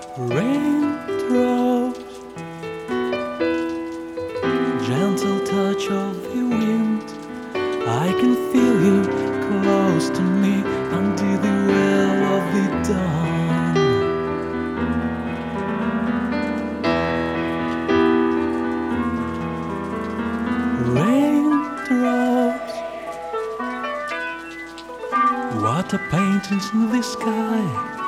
Raindrops, gentle touch of the wind. I can feel you close to me under the well of the dawn. Raindrops, water paintings in the sky.